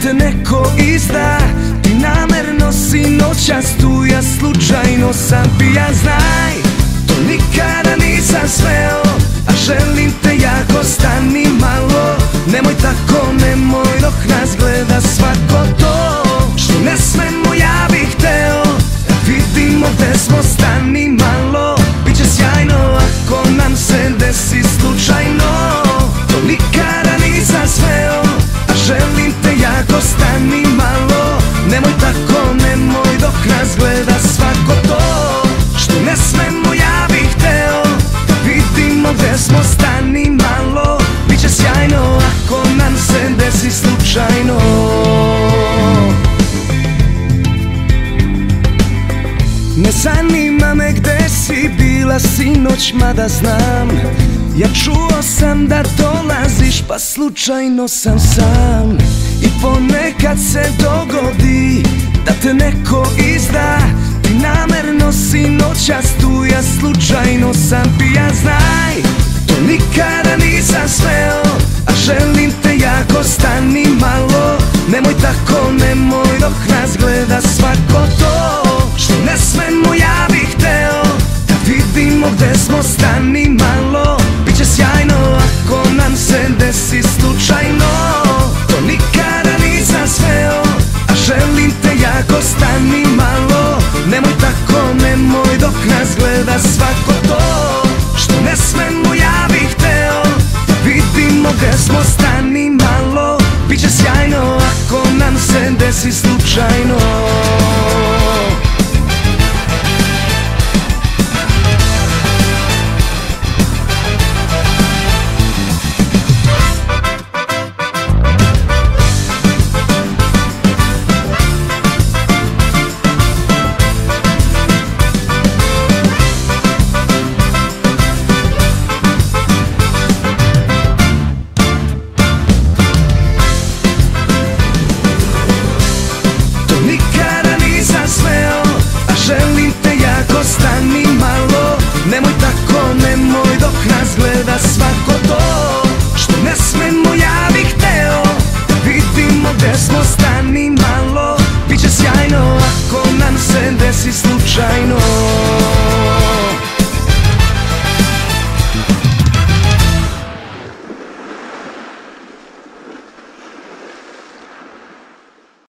te neko izda. Ti namerno si noćas tu, ja slučajno sam pijan. Znaj, to nikada nisam sveo, a želim te jako, stani malo. Nemoj tako, nemoj dok nas gleda svako to. Što ne smemo, ja bih hteo da vidimo gde smo, stani malo. Biće sjajno ako nam se desi slučajno. To nikada nisam sveo, a želim te jako, stani malo. Nemoj tako, nemoj dok nas gleda svako to. Što ne smemo, ja bih hteo da vidimo gde smo, stani malo. Biće sjajno ako nam se desi slučajno. Ne zanima me gde si bila sinoć, mada znam, ja čuo sam da dolaziš, pa slučajno sam sam. I ponekad se dogodi da te neko izda. Ti namerno si noćas tu, ja slučajno sam pijan. Znaj, to nikada nisam sveo, a želim te jako, stani malo. Nemoj tako, nemoj dok nas gleda svako to. Što ne smemo, ja bih hteo da vidimo gde smo, stani malo.